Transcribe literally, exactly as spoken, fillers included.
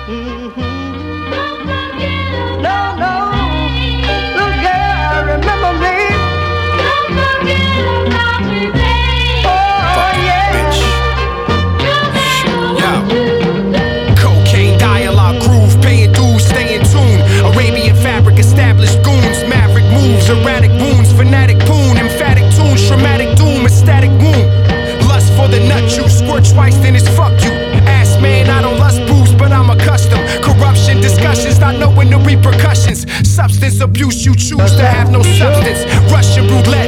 No, no, little girl, remember me. Don't forget about me, baby. Oh, yeah. Yo. Cocaine, dialogue, groove, paying dues, stay in tune. Arabian fabric, established goons, maverick moves, erratic wounds, fanatic poon, emphatic tunes, traumatic doom, ecstatic womb. Lust for the nut juice, squirt twice, then it's fuck you. Ass man, I don't lust booze, but I'm accustomed. Corruption, discussions, not knowing the repercussions. Substance abuse, you choose to have no substance. Russian roulette.